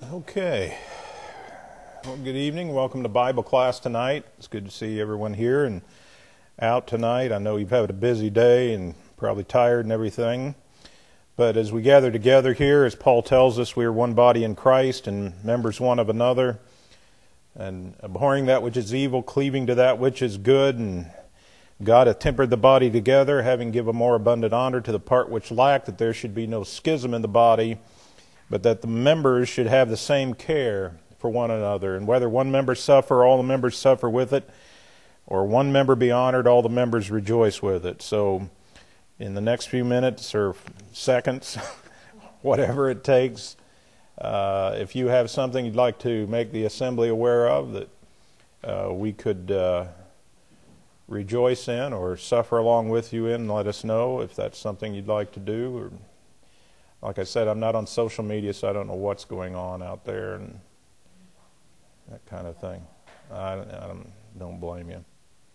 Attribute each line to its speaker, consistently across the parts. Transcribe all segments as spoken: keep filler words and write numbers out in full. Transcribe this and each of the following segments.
Speaker 1: Okay. Well, good evening. Welcome to Bible class tonight. It's good to see everyone here and out tonight. I know you've had a busy day and probably tired and everything. But as we gather together here, as Paul tells us, we are one body in Christ and members one of another. And abhorring that which is evil, cleaving to that which is good. And God hath tempered the body together, having given more abundant honor to the part which lacked, that there should be no schism in the body, but that the members should have the same care for one another. And whether one member suffer, all the members suffer with it, or one member be honored, all the members rejoice with it. So in the next few minutes or seconds, whatever it takes, uh, if you have something you'd like to make the assembly aware of that uh, we could uh, rejoice in or suffer along with you in, let us know if that's something you'd like to do. Or, like I said, I'm not on social media, so I don't know what's going on out there and that kind of thing. I, I don't blame you.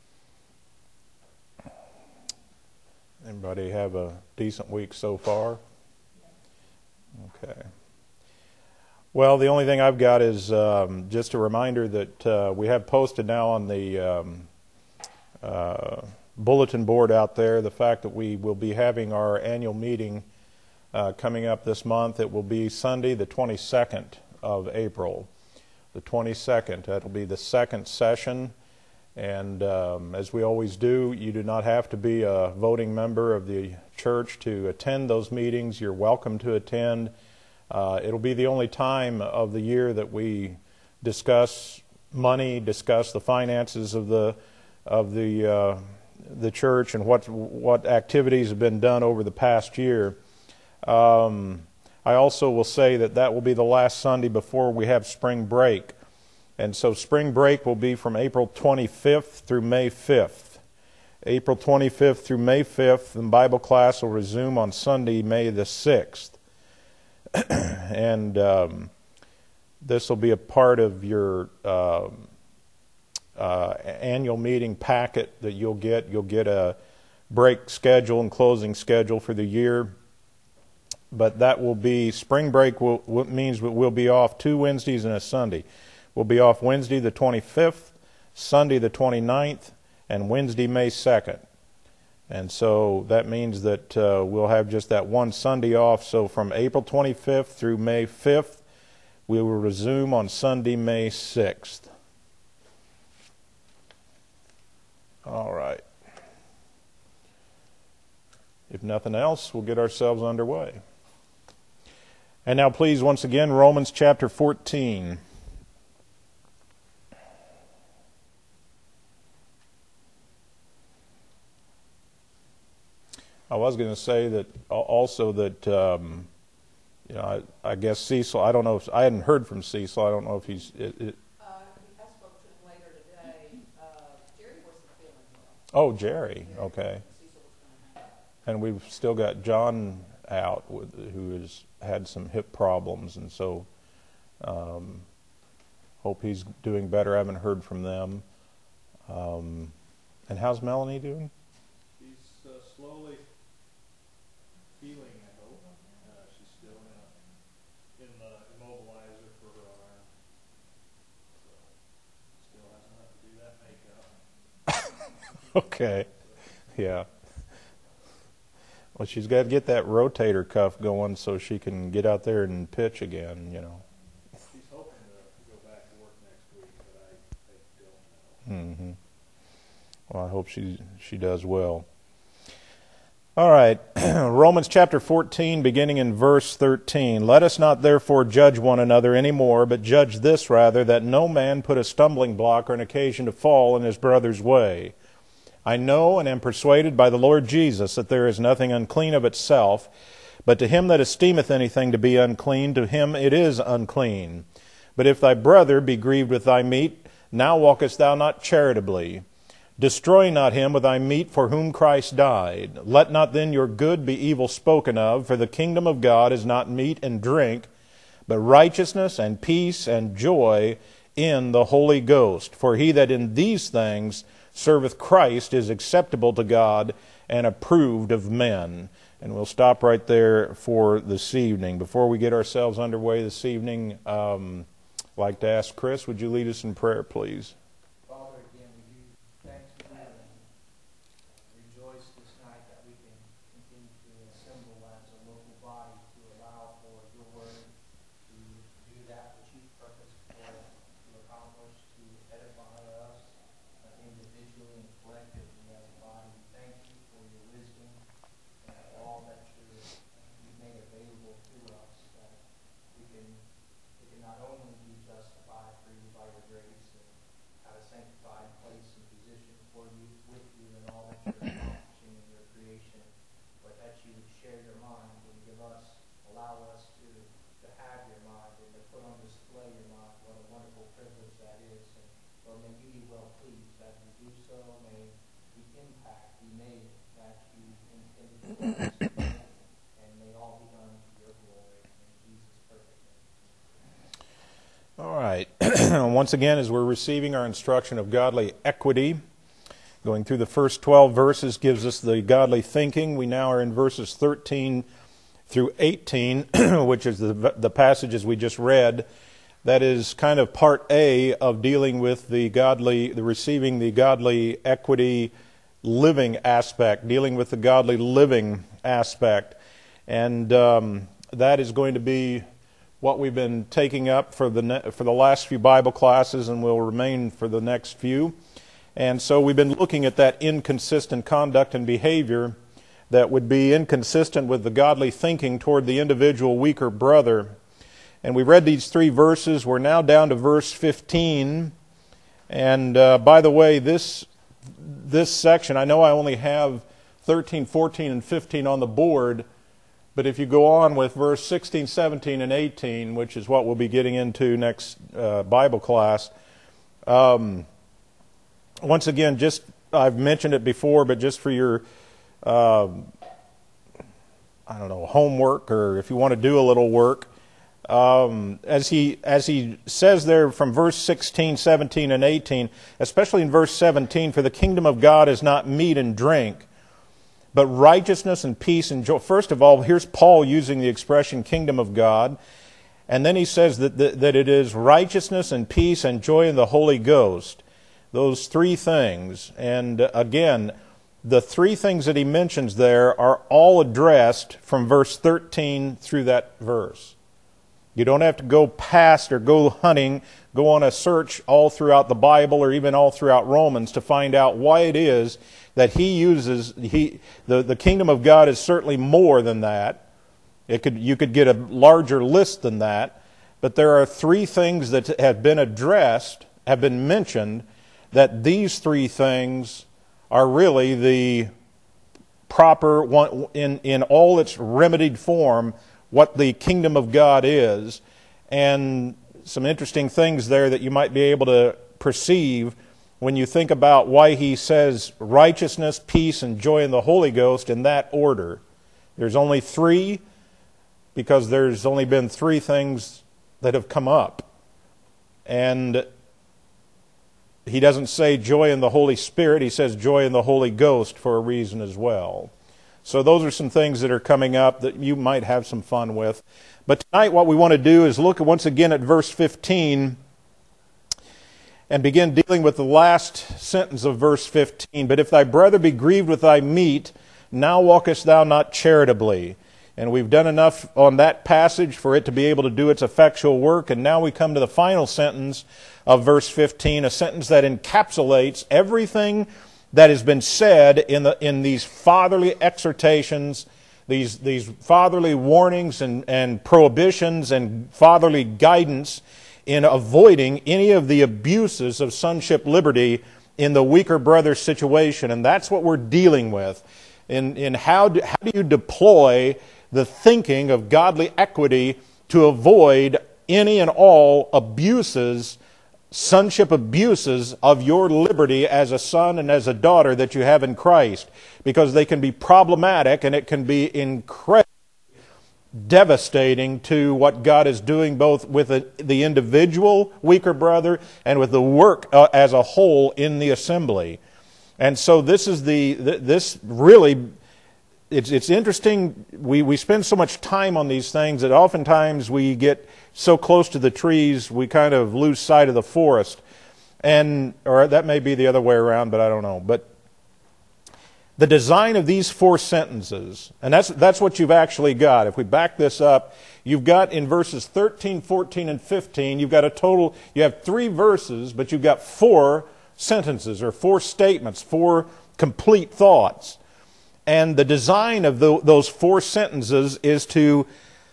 Speaker 1: Anybody have a decent week so far? Okay. Well, the only thing I've got is um, just a reminder that uh, we have posted now on the um, uh, bulletin board out there the fact that we will be having our annual meeting Uh, coming up this month. It will be Sunday, the twenty-second of April. The twenty-second. That'll be the second session. And um, as we always do, you do not have to be a voting member of the church to attend those meetings. You're welcome to attend. Uh, it'll be the only time of the year that we discuss money, discuss the finances of the of the uh, the church and what what activities have been done over the past year. Um, I also will say that that will be the last Sunday before we have spring break. And so spring break will be from April twenty-fifth through May fifth. April twenty-fifth through May fifth, and Bible class will resume on Sunday, May the sixth. and um, this will be a part of your uh, uh, annual meeting packet that you'll get. You'll get a break schedule and closing schedule for the year. But that will be, spring break will, will, means we'll be off two Wednesdays and a Sunday. We'll be off Wednesday the twenty-fifth, Sunday the twenty-ninth, and Wednesday May second. And so that means that uh, we'll have just that one Sunday off. So from April twenty-fifth through May fifth, we will resume on Sunday, May sixth. All right. If nothing else, we'll get ourselves underway. And now please, once again, Romans chapter fourteen. I was going to say that also that, um, you know, I, I guess Cecil, I don't know if, I hadn't heard from Cecil, I don't know if he's... It, it,
Speaker 2: uh, I spoke to him later today. Uh, Jerry wasn't feeling well.
Speaker 1: Oh, Jerry, okay.
Speaker 2: Cecil was going to hang out.
Speaker 1: And we've still got John out, with, who has had some hip problems, and so um, hope he's doing better. I haven't heard from them. Um, and how's Melanie doing?
Speaker 3: She's uh, slowly healing, I hope. Uh, she's still in, a, in the immobilizer for her arm. So still hasn't had to do that makeup.
Speaker 1: Okay, yeah. Well, she's got to get that rotator cuff going so she can get out there and pitch again, you know.
Speaker 3: She's hoping to go back to work next week, but I, I don't know.
Speaker 1: Mm-hmm. Well, I hope she she does well. All right, Romans chapter fourteen, beginning in verse thirteen. Let us not therefore judge one another any more, but judge this rather, that no man put a stumbling block or an occasion to fall in his brother's way. I know and am persuaded by the Lord Jesus that there is nothing unclean of itself, but to him that esteemeth anything to be unclean, to him it is unclean. But if thy brother be grieved with thy meat, now walkest thou not charitably. Destroy not him with thy meat for whom Christ died. Let not then your good be evil spoken of, for the kingdom of God is not meat and drink, but righteousness and peace and joy in the Holy Ghost. For he that in these things serveth Christ is acceptable to God and approved of men. And we'll stop right there for this evening. Before we get ourselves underway this evening, um, I'd like to ask Chris, would you lead us in prayer, please?
Speaker 4: Father, again, we give you thanks for that and rejoice this night that we can continue to assemble as a local body to allow for your word to do that which you've purposed for it to accomplish, to edify us uh, individually and collectively as a body. We thank you for your wisdom and all that you're, you've made available to us, that we can, we can not only be justified through you by your grace and have a sanctified place and position for you, with you in all that you're accomplishing in your creation, but that you would share your mind and give us, allow us to, to have your mind and to put on display your mind. What a wonderful privilege that is. And Lord, may you be well pleased as we do so. May the impact be made that you intended for us to make, and may all be done to your glory. In Jesus' perfect name.
Speaker 1: All right. Once again, as we're receiving our instruction of godly equity, going through the first twelve verses gives us the godly thinking. We now are in verses thirteen through eighteen, which is the, the passages we just read. That is kind of part A of dealing with the godly, the receiving the godly equity living aspect, dealing with the godly living aspect. And um, that is going to be what we've been taking up for the ne- for the last few Bible classes and will remain for the next few. And so we've been looking at that inconsistent conduct and behavior that would be inconsistent with the godly thinking toward the individual weaker brother. And we read these three verses. We're now down to verse fifteen. And uh, by the way, this this section, I know I only have thirteen, fourteen, and fifteen on the board, but if you go on with verse sixteen, seventeen, and eighteen, which is what we'll be getting into next uh, Bible class, um, once again, just I've mentioned it before, but just for your, uh, I don't know, homework, or if you want to do a little work, um, as he as he says there from verse sixteen, seventeen, and eighteen, especially in verse seventeen, for the kingdom of God is not meat and drink, but righteousness and peace and joy. First of all, here's Paul using the expression kingdom of God. And then he says that, that, that it is righteousness and peace and joy in the Holy Ghost. Those three things. And again, the three things that he mentions there are all addressed from verse thirteen through that verse. You don't have to go past or go hunting, go on a search all throughout the Bible or even all throughout Romans to find out why it is that he uses, he the, the kingdom of God is certainly more than that. It could you could get a larger list than that, but there are three things that have been addressed, have been mentioned, that these three things are really the proper one in, in all its remedied form, what the kingdom of God is, and some interesting things there that you might be able to perceive when you think about why he says righteousness, peace, and joy in the Holy Ghost in that order. There's only three because there's only been three things that have come up. And he doesn't say joy in the Holy Spirit, he says joy in the Holy Ghost for a reason as well. So those are some things that are coming up that you might have some fun with. But tonight what we want to do is look once again at verse fifteen and begin dealing with the last sentence of verse fifteen. But if thy brother be grieved with thy meat, now walkest thou not charitably. And we've done enough on that passage for it to be able to do its effectual work. And now we come to the final sentence of verse fifteen, a sentence that encapsulates everything that has been said in the in these fatherly exhortations, these these fatherly warnings and, and prohibitions and fatherly guidance in avoiding any of the abuses of sonship liberty in the weaker brother situation. And that's what we're dealing with. In, in how, do, how do you deploy the thinking of godly equity to avoid any and all abuses, sonship abuses of your liberty as a son and as a daughter that you have in Christ, because they can be problematic and it can be incredibly devastating to what God is doing both with the, the individual weaker brother and with the work uh, as a whole in the assembly. And so this is the this really it's it's interesting. We we spend so much time on these things that oftentimes we get so close to the trees we kind of lose sight of the forest, and or that may be the other way around, but I don't know. But the design of these four sentences, and that's that's what you've actually got. If we back this up, you've got in verses thirteen, fourteen, and fifteen, you've got a total, you have three verses, but you've got four sentences or four statements, four complete thoughts. And the design of the, those four sentences is to,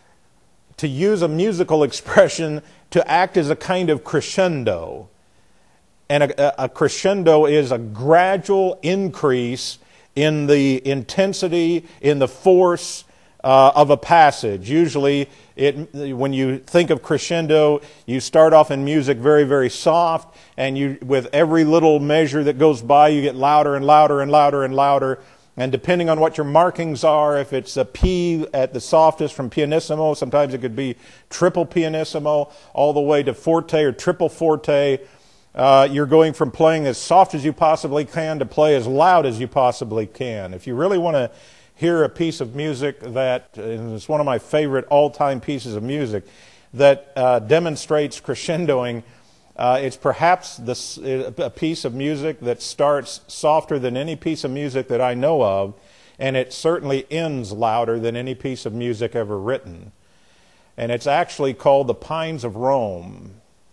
Speaker 1: to use a musical expression, to act as a kind of crescendo. And a, a crescendo is a gradual increase in the intensity, in the force uh, of a passage. Usually, it, when you think of crescendo, you start off in music very, very soft, and you, with every little measure that goes by, you get louder and louder and louder and louder. And depending on what your markings are, if it's a P at the softest from pianissimo, sometimes it could be triple pianissimo, all the way to forte or triple forte. Uh, you're going from playing as soft as you possibly can to play as loud as you possibly can. If you really want to hear a piece of music that, and it's one of my favorite all-time pieces of music, that uh, demonstrates crescendoing, Uh, it's perhaps this, a piece of music that starts softer than any piece of music that I know of, and it certainly ends louder than any piece of music ever written. And it's actually called The Pines of Rome.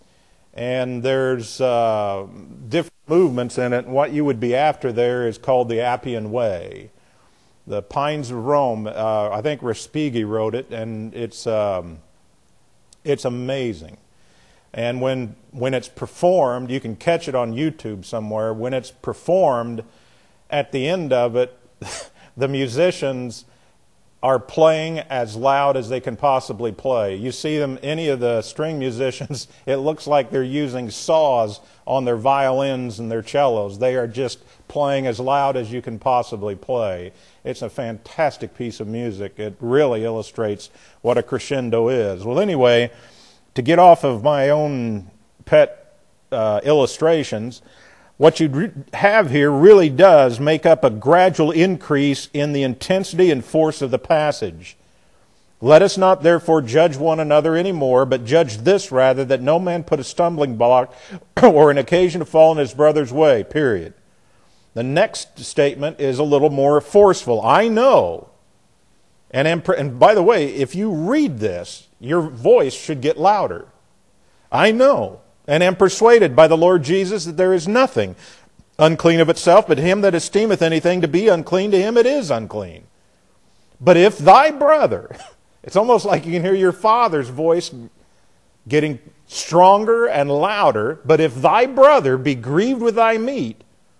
Speaker 1: And there's uh, different movements in it, and what you would be after there is called the Appian Way. The Pines of Rome, uh, I think Respighi wrote it, and it's um, it's amazing. And when when it's performed, you can catch it on YouTube somewhere. When it's performed, at the end of it, the musicians are playing as loud as they can possibly play. You see them, any of the string musicians, it looks like they're using saws on their violins and their cellos. They are just playing as loud as you can possibly play. It's a fantastic piece of music. It really illustrates what a crescendo is. Well, anyway, to get off of my own pet uh, illustrations, what you re- have here really does make up a gradual increase in the intensity and force of the passage. Let us not therefore judge one another any more, but judge this rather, that no man put a stumbling block or an occasion to fall in his brother's way, period. The next statement is a little more forceful. I know, and, am, and by the way, if you read this, your voice should get louder. I know, and am persuaded by the Lord Jesus that there is nothing unclean of itself, but him that esteemeth anything to be unclean, to him it is unclean. But if thy brother, it's almost like you can hear your father's voice getting stronger and louder, but if thy brother be grieved with thy meat,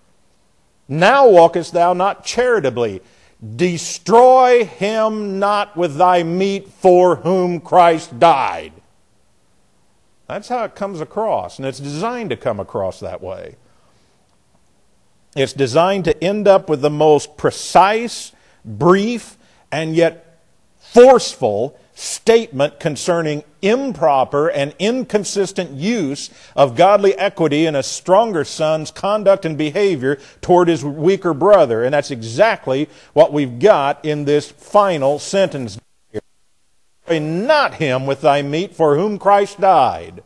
Speaker 1: now walkest thou not charitably. Destroy him not with thy meat for whom Christ died. That's how it comes across, and it's designed to come across that way. It's designed to end up with the most precise, brief, and yet forceful statement concerning improper and inconsistent use of godly equity in a stronger son's conduct and behavior toward his weaker brother. And that's exactly what we've got in this final sentence here. Destroy not him with thy meat for whom Christ died.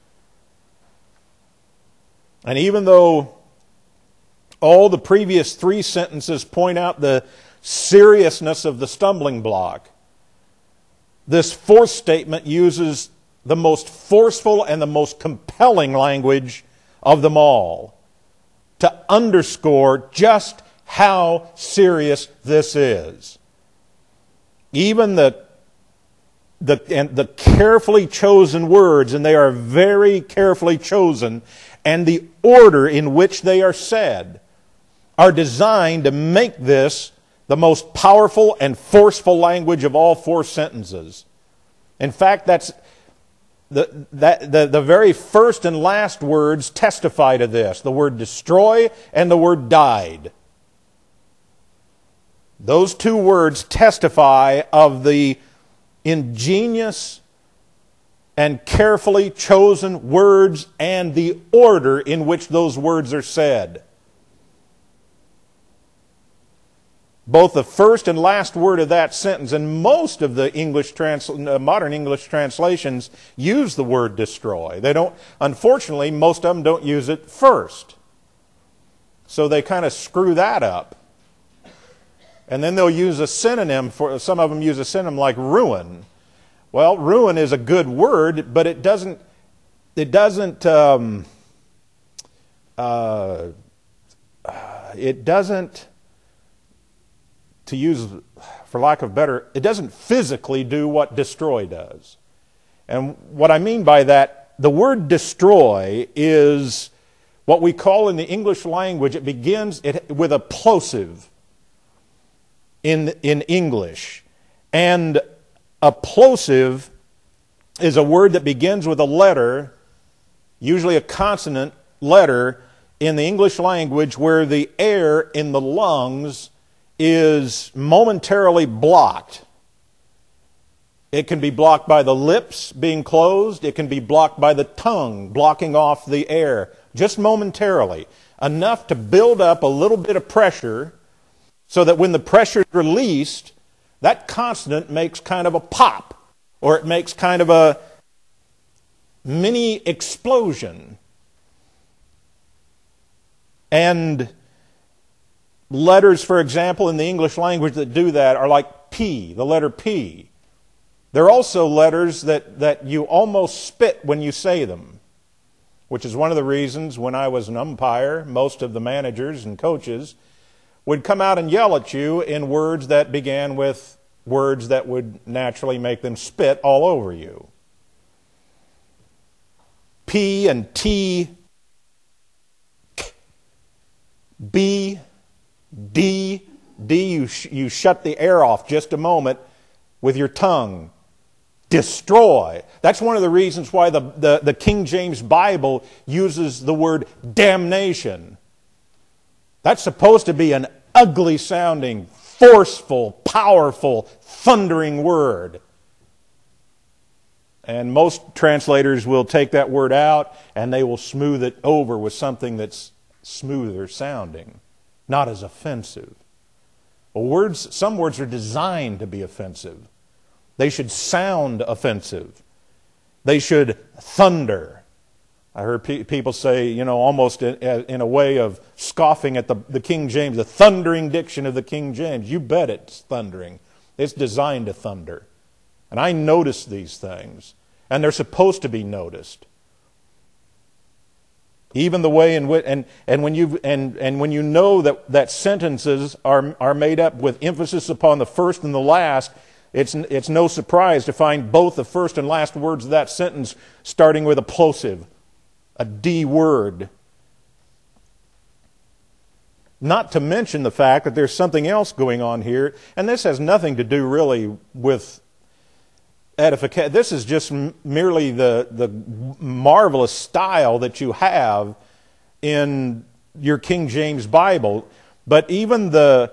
Speaker 1: And even though all the previous three sentences point out the seriousness of the stumbling block, this fourth statement uses the most forceful and the most compelling language of them all to underscore just how serious this is. Even the, the, and the carefully chosen words, and they are very carefully chosen, and the order in which they are said are designed to make this the most powerful and forceful language of all four sentences. In fact, that's the, that, the, the very first and last words testify to this. The word destroy and the word died. Those two words testify of the ingenious and carefully chosen words and the order in which those words are said. both the first and last word of that sentence, and most of the English trans, uh, modern English translations use the word destroy. They don't, unfortunately, most of them don't use it first. So they kind of screw that up. And then they'll use a synonym for, some of them use a synonym like ruin. Well, ruin is a good word, but it doesn't, it doesn't, um, uh, it doesn't, to use, for lack of better, it doesn't physically do what destroy does. And what I mean by that, the word destroy is what we call in the English language, it begins it, with a plosive in, in English. And a plosive is a word that begins with a letter, usually a consonant letter, in the English language where the air in the lungs is momentarily blocked. It can be blocked by the lips being closed. It can be blocked by the tongue blocking off the air, just momentarily. Enough to build up a little bit of pressure so that when the pressure is released, that consonant makes kind of a pop, or it makes kind of a mini explosion. And letters, for example, in the English language that do that are like P, the letter P. There are also letters that, that you almost spit when you say them, which is one of the reasons when I was an umpire, most of the managers and coaches would come out and yell at you in words that began with words that would naturally make them spit all over you. P and T, K, B, D, D, you, sh- you shut the air off just a moment with your tongue. Destroy. That's one of the reasons why the, the, the King James Bible uses the word damnation. That's supposed to be an ugly sounding, forceful, powerful, thundering word. And most translators will take that word out and they will smooth it over with something that's smoother sounding, not as offensive. Well, words, some words are designed to be offensive. They should sound offensive. They should thunder. I heard pe- people say, you know, almost in, in a way of scoffing at the, the King James, the thundering diction of the King James. You bet it's thundering. It's designed to thunder. And I notice these things. And they're supposed to be noticed. Even the way in which, and, and when you and, and when you know that, that sentences are, are made up with emphasis upon the first and the last, it's, it's no surprise to find both the first and last words of that sentence starting with a plosive, a D word. Not to mention the fact that there's something else going on here, and this has nothing to do really with edification. This is just merely the, the marvelous style that you have in your King James Bible. But even the,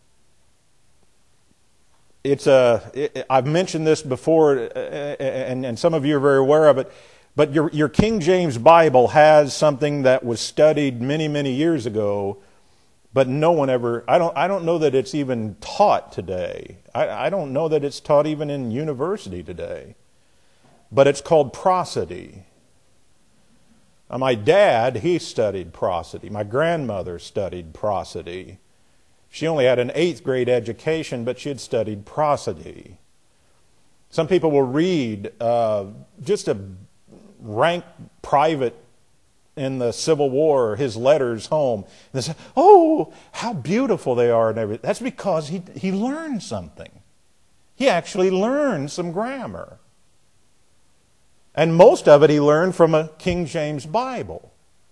Speaker 1: it's a, it, I've mentioned this before, and, and some of you are very aware of it, but your, your King James Bible has something that was studied many, many years ago, but no one ever, I don't, I don't know that it's even taught today. I, I don't know that it's taught even in university today. But it's called prosody. Now, my dad, he studied prosody. My grandmother studied prosody. She only had an eighth grade education, but she had studied prosody. Some people will read uh, just a rank private in the Civil War, his letters home, and they say, oh, how beautiful they are and everything. That's because he, he learned something. He actually learned some grammar. And most of it he learned from a King James Bible.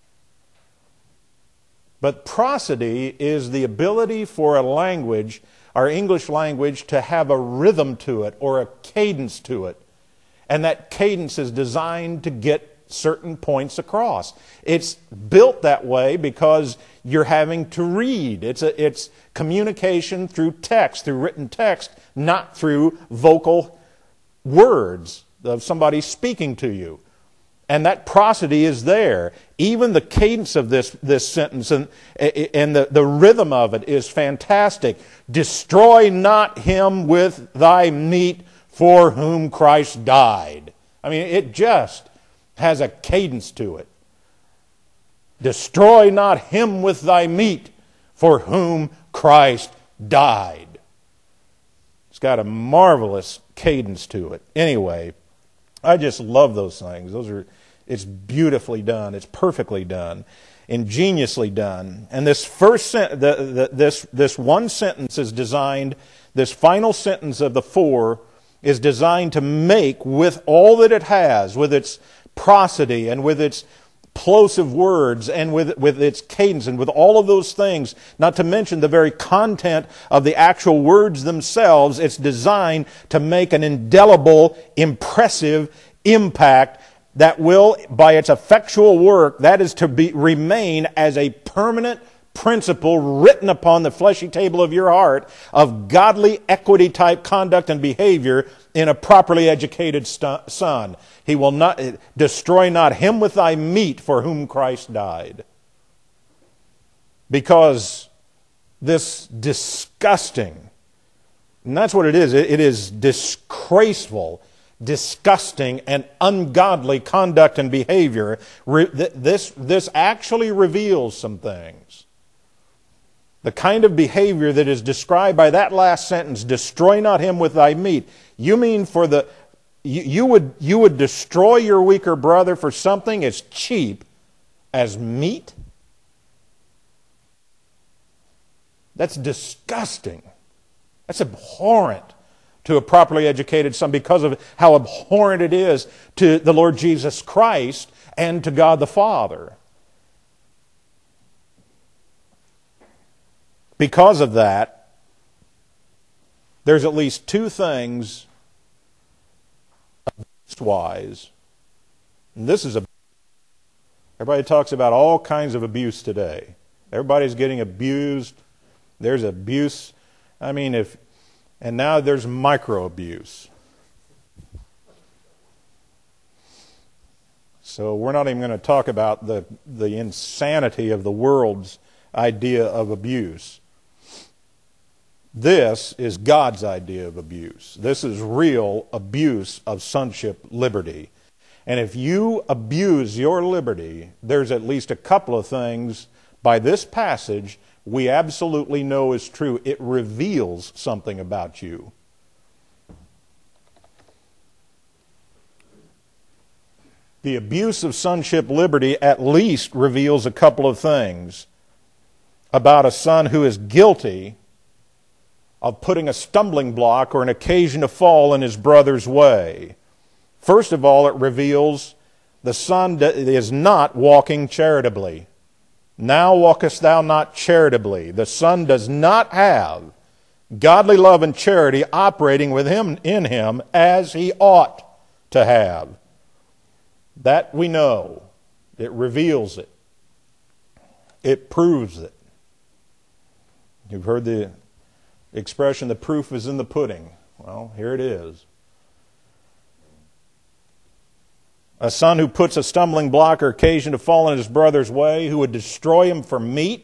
Speaker 1: But prosody is the ability for a language, our English language, to have a rhythm to it or a cadence to it. And that cadence is designed to get certain points across. It's built that way because you're having to read. It's a, it's communication through text, through written text, not through vocal words of somebody speaking to you. And that prosody is there. Even the cadence of this, this sentence and, and the, the rhythm of it is fantastic. Destroy not him with thy meat for whom Christ died. I mean, it just has a cadence to it. Destroy not him with thy meat for whom Christ died. It's got a marvelous cadence to it. Anyway, I just love those things. Those are, it's beautifully done. It's perfectly done, ingeniously done. And this first sen- the, the, this this one sentence is designed. This final sentence of the four is designed to make, with all that it has, with its prosody and with its plosive words and with, with its cadence and with all of those things, not to mention the very content of the actual words themselves, it's designed to make an indelible, impressive impact that will, by its effectual work, that is to be remain as a permanent principle written upon the fleshy table of your heart of godly equity type conduct and behavior in a properly educated st- son. He will not destroy not him with thy meat for whom Christ died. Because this disgusting, and that's what it is, it, it is disgraceful, disgusting, and ungodly conduct and behavior. Re, this, this actually reveals some things. The kind of behavior that is described by that last sentence, destroy not him with thy meat. You mean for the, you, you would, you would destroy your weaker brother for something as cheap as meat? That's disgusting. That's abhorrent to a properly educated son because of how abhorrent it is to the Lord Jesus Christ and to God the Father. Because of that, there's at least two things abuse-wise. And this is a everybody talks about all kinds of abuse today. Everybody's getting abused. There's abuse. I mean, if and now there's micro-abuse. So we're not even going to talk about the, the insanity of the world's idea of abuse. This is God's idea of abuse. This is real abuse of sonship liberty. And if you abuse your liberty, there's at least a couple of things by this passage we absolutely know is true. It reveals something about you. The abuse of sonship liberty at least reveals a couple of things about a son who is guilty of putting a stumbling block or an occasion to fall in his brother's way. First of all, it reveals the son is not walking charitably. Now walkest thou not charitably. The son does not have godly love and charity operating with him in him as he ought to have. That we know. It reveals it. It proves it. You've heard the expression, the proof is in the pudding. Well, here it is. A son who puts a stumbling block or occasion to fall in his brother's way, who would destroy him for meat,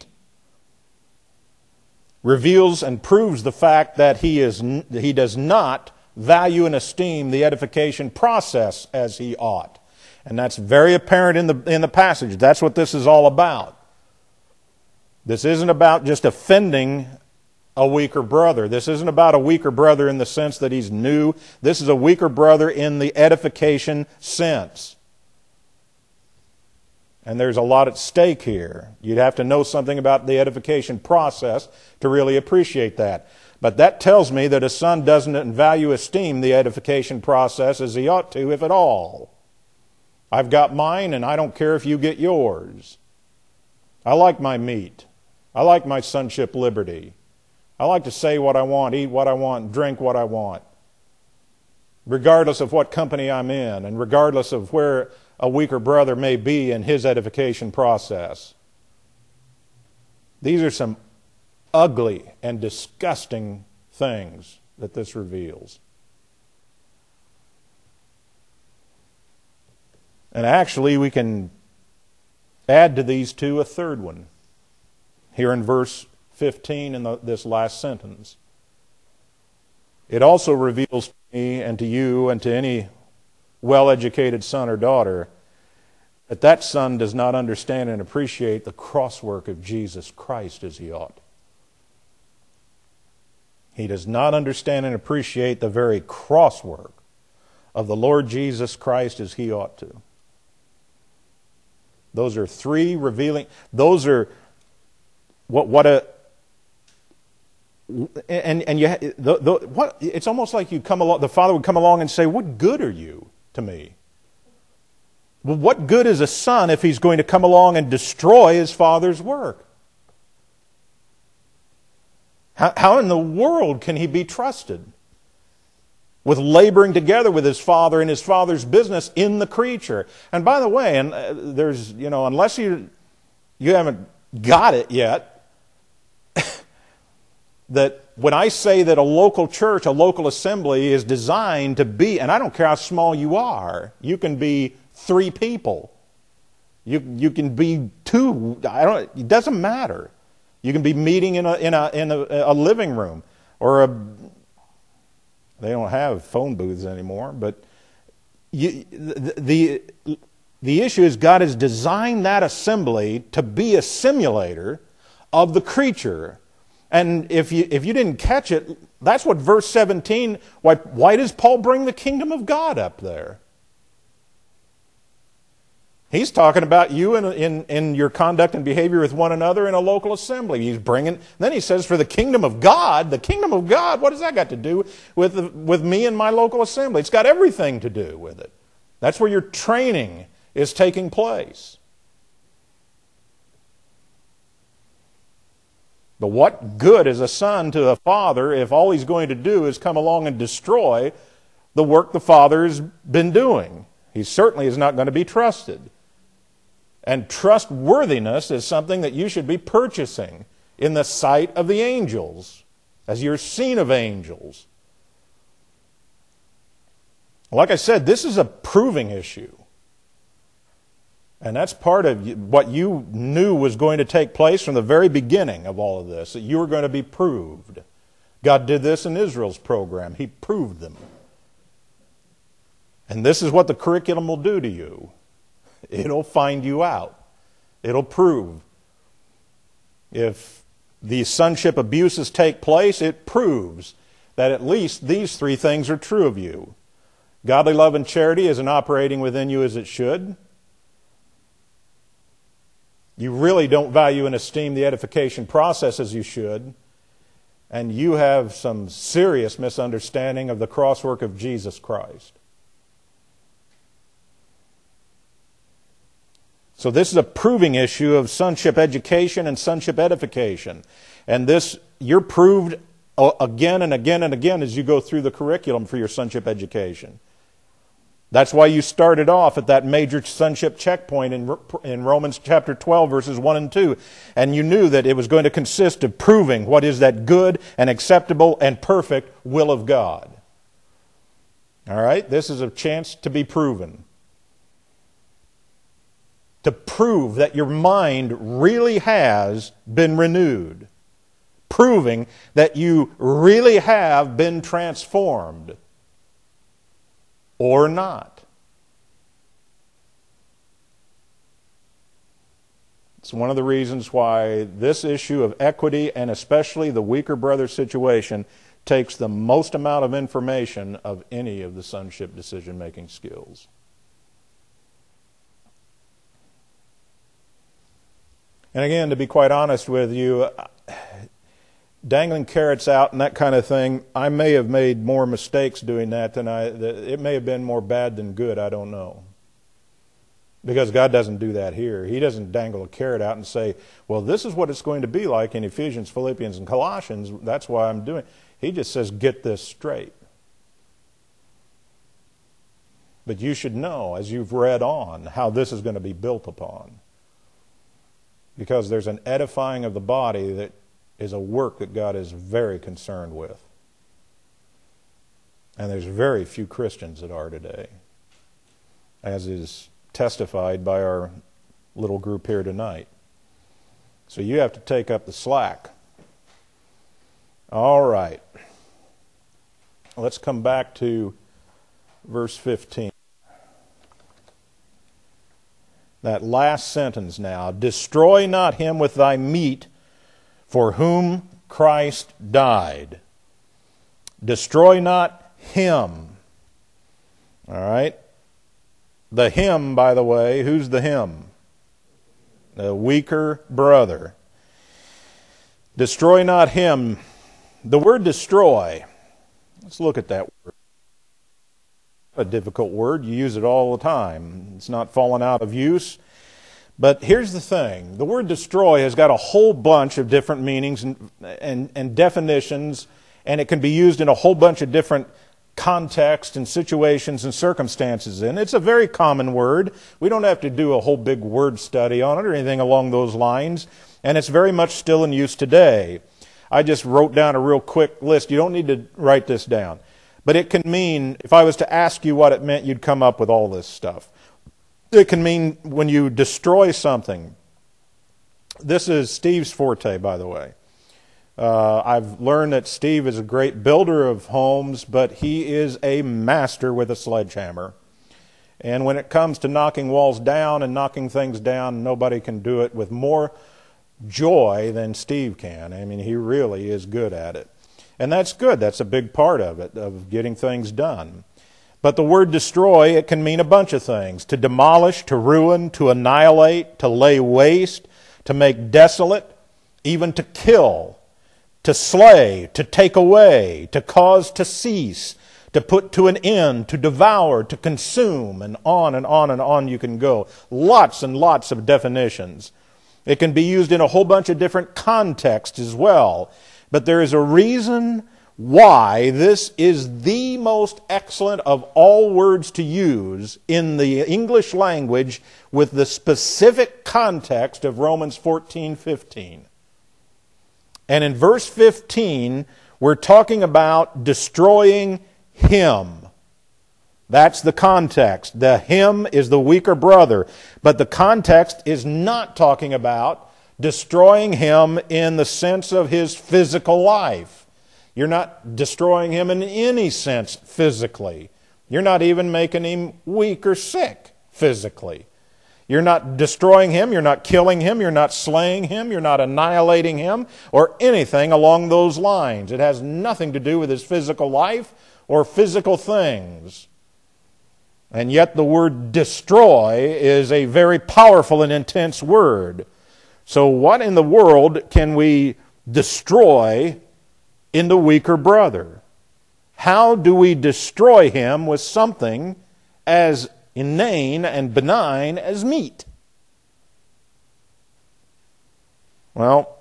Speaker 1: reveals and proves the fact that he is he does not value and esteem the edification process as he ought. And that's very apparent in the in the passage. That's what this is all about. This isn't about just offending a weaker brother. This isn't about a weaker brother in the sense that he's new. This is a weaker brother in the edification sense. And there's a lot at stake here. You'd have to know something about the edification process to really appreciate that. But that tells me that a son doesn't value, esteem the edification process as he ought to, if at all. I've got mine, and I don't care if you get yours. I like my meat. I like my sonship liberty. I like to say what I want, eat what I want, drink what I want, regardless of what company I'm in and regardless of where a weaker brother may be in his edification process. These are some ugly and disgusting things that this reveals. And actually, we can add to these two a third one. Here in verse fifteen in the, this last sentence. It also reveals to me and to you and to any well-educated son or daughter that that son does not understand and appreciate the crosswork of Jesus Christ as he ought. He does not understand and appreciate the very crosswork of the Lord Jesus Christ as he ought to. Those are three revealing, those are what what a and and you the, the, what it's almost like you come along, the Father would come along and say, "What good are you to me?" Well, what good is a son if he's going to come along and destroy his Father's work? How, how in the world can he be trusted with laboring together with his Father in his Father's business in the creature? And by the way, and uh, there's you know unless you you haven't got it yet, that when I say that a local church, a local assembly is designed to be, and I don't care how small you are, you can be three people. You you can be two. I don't. It doesn't matter. You can be meeting in a in a in a, a living room or a. They don't have phone booths anymore, but you, the the the issue is God has designed that assembly to be a simulator of the creature. And if you if you didn't catch it, that's what verse seventeen. Why why does Paul bring the kingdom of God up there? He's talking about you in, in, in your conduct and behavior with one another in a local assembly. He's bringing. Then he says, for the kingdom of God, the kingdom of God, what does that got to do with, the, with me and my local assembly? It's got everything to do with it. That's where your training is taking place. But what good is a son to a father if all he's going to do is come along and destroy the work the father has been doing? He certainly is not going to be trusted. And trustworthiness is something that you should be purchasing in the sight of the angels, as you're seen of angels. Like I said, this is a proving issue. And that's part of what you knew was going to take place from the very beginning of all of this, that you were going to be proved. God did this in Israel's program. He proved them. And this is what the curriculum will do to you. It'll find you out. It'll prove. If the sonship abuses take place, it proves that at least these three things are true of you. Godly love and charity isn't operating within you as it should. You really don't value and esteem the edification process as you should. And you have some serious misunderstanding of the crosswork of Jesus Christ. So this is a proving issue of sonship education and sonship edification. And this, you're proved again and again and again as you go through the curriculum for your sonship education. That's why you started off at that major sonship checkpoint in, in Romans chapter twelve, verses one and two. And you knew that it was going to consist of proving what is that good and acceptable and perfect will of God. All right? This is a chance to be proven. To prove that your mind really has been renewed. Proving that you really have been transformed. Or not. It's one of the reasons why this issue of equity, and especially the weaker brother situation, takes the most amount of information of any of the sonship decision-making skills. And again, to be quite honest with you, dangling carrots out and that kind of thing, I may have made more mistakes doing that than I, it may have been more bad than good, I don't know. Because God doesn't do that here. He doesn't dangle a carrot out and say, well, this is what it's going to be like in Ephesians, Philippians, and Colossians, that's why I'm doing it. He just says, get this straight. But you should know, as you've read on, how this is going to be built upon. Because there's an edifying of the body that is a work that God is very concerned with. And there's very few Christians that are today. As is testified by our little group here tonight. So you have to take up the slack. All right. Let's come back to verse fifteen. That last sentence now. Destroy not him with thy meat for whom Christ died. Destroy not him. All right? The him, by the way, who's the him? The weaker brother. Destroy not him. The word destroy, let's look at that word. A difficult word. You use it all the time. It's not fallen out of use. But here's the thing. The word destroy has got a whole bunch of different meanings and, and, and definitions, and it can be used in a whole bunch of different contexts and situations and circumstances. And it's a very common word. We don't have to do a whole big word study on it or anything along those lines. And it's very much still in use today. I just wrote down a real quick list. You don't need to write this down. But it can mean, if I was to ask you what it meant, you'd come up with all this stuff. It can mean when you destroy something. This is Steve's forte, by the way. Uh, I've learned that Steve is a great builder of homes, but he is a master with a sledgehammer. And when it comes to knocking walls down and knocking things down, nobody can do it with more joy than Steve can. I mean, he really is good at it. And that's good. That's a big part of it, of getting things done. But the word destroy, it can mean a bunch of things. To demolish, to ruin, to annihilate, to lay waste, to make desolate, even to kill, to slay, to take away, to cause to cease, to put to an end, to devour, to consume, and on and on and on you can go. Lots and lots of definitions. It can be used in a whole bunch of different contexts as well. But there is a reason why this is the most excellent of all words to use in the English language with the specific context of Romans fourteen fifteen. And in verse fifteen, we're talking about destroying him. That's the context. The him is the weaker brother. But the context is not talking about destroying him in the sense of his physical life. You're not destroying him in any sense physically. You're not even making him weak or sick physically. You're not destroying him, you're not killing him, you're not slaying him, you're not annihilating him, or anything along those lines. It has nothing to do with his physical life or physical things. And yet the word destroy is a very powerful and intense word. So what in the world can we destroy in the weaker brother? How do we destroy him with something as inane and benign as meat? Well,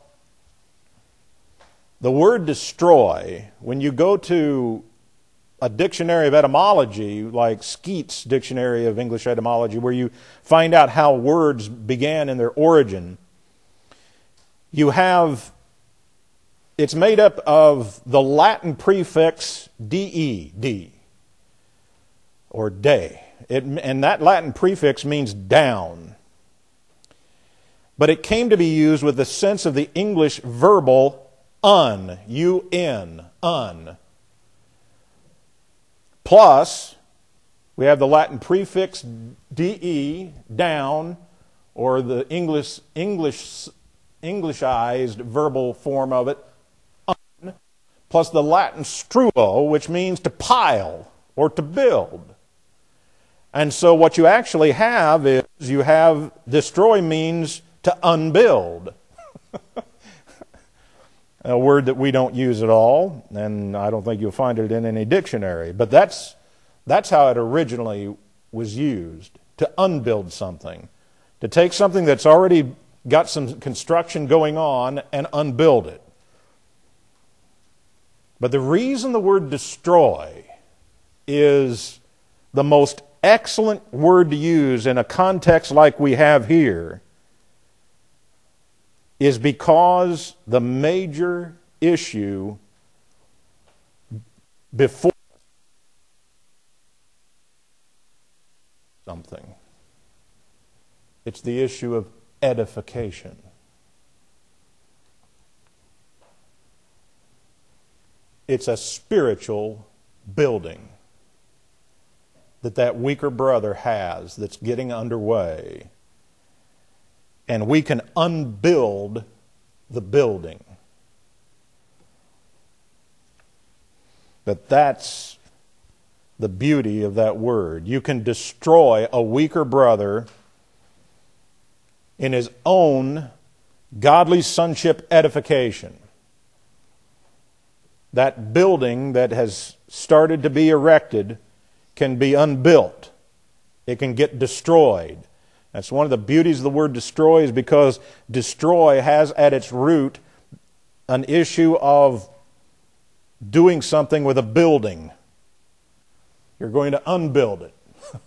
Speaker 1: the word destroy, when you go to a dictionary of etymology, like Skeat's Dictionary of English Etymology, where you find out how words began in their origin, you have, it's made up of the Latin prefix de, de, or de. It, and that Latin prefix means down. But it came to be used with the sense of the English verbal un, U-N, un. Plus, we have the Latin prefix de, down, or the English, English, Englishized verbal form of it, un, plus the Latin struo, which means to pile or to build. And so what you actually have is you have destroy means to unbuild. A word that we don't use at all, and I don't think you'll find it in any dictionary. But that's, that's how it originally was used, to unbuild something. To take something that's already got some construction going on and unbuild it. But the reason the word destroy is the most excellent word to use in a context like we have here is because the major issue before something. It's the issue of edification. It's a spiritual building that that weaker brother has that's getting underway. And we can unbuild the building. But that's the beauty of that word. You can destroy a weaker brother in his own godly sonship edification. That building that has started to be erected can be unbuilt. It can get destroyed. That's one of the beauties of the word destroy, is because destroy has at its root an issue of doing something with a building. You're going to unbuild it.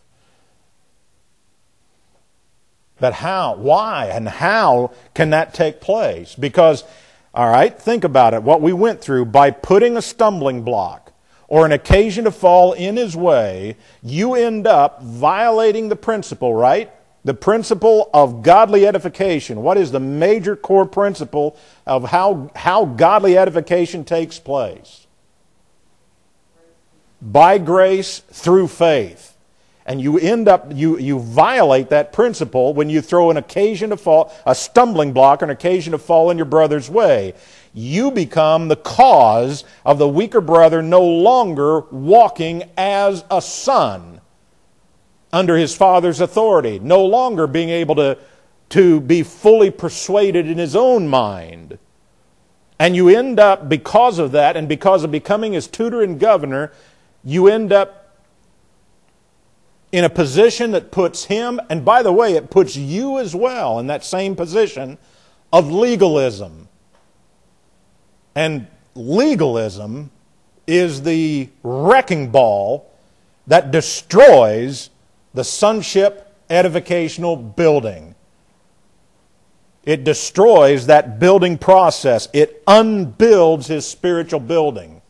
Speaker 1: But how? Why? And how can that take place? Because, all right, think about it. What we went through, by putting a stumbling block or an occasion to fall in his way, you end up violating the principle, right? The principle of godly edification. What is the major core principle of how, how godly edification takes place? By grace through faith. And you end up, you, you violate that principle when you throw an occasion to fall, a stumbling block, an occasion to fall in your brother's way. You become the cause of the weaker brother no longer walking as a son under his father's authority, no longer being able to, to be fully persuaded in his own mind. And you end up, because of that, and because of becoming his tutor and governor, you end up in a position that puts him, and by the way, it puts you as well in that same position of legalism. And legalism is the wrecking ball that destroys the sonship edificational building. It destroys that building process. It unbuilds his spiritual building.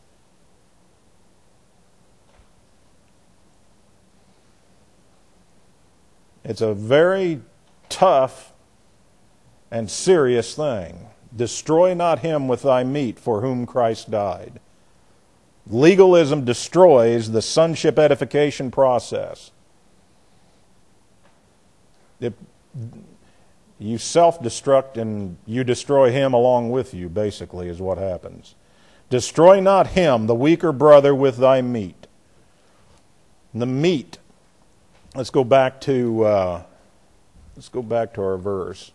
Speaker 1: It's a very tough and serious thing. Destroy not him with thy meat for whom Christ died. Legalism destroys the sonship edification process. It, you self-destruct and you destroy him along with you, basically, is what happens. Destroy not him, the weaker brother, with thy meat. The meat. Let's go back to uh, let's go back to our verse.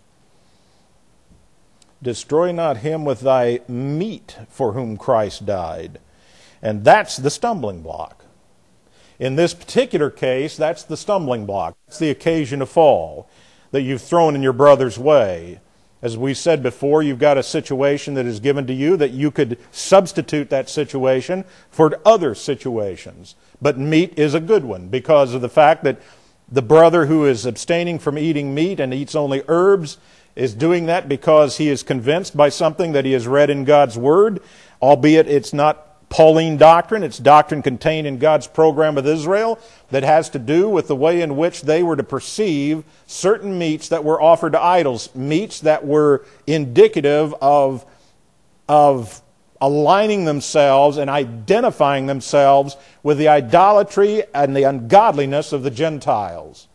Speaker 1: Destroy not him with thy meat for whom Christ died. And that's the stumbling block. In this particular case, that's the stumbling block. It's the occasion to fall that you've thrown in your brother's way. As we said before, you've got a situation that is given to you that you could substitute that situation for other situations. But meat is a good one because of the fact that the brother who is abstaining from eating meat and eats only herbs is doing that because he is convinced by something that he has read in God's Word, albeit it's not Pauline doctrine, it's doctrine contained in God's program with Israel that has to do with the way in which they were to perceive certain meats that were offered to idols, meats that were indicative of, of aligning themselves and identifying themselves with the idolatry and the ungodliness of the Gentiles.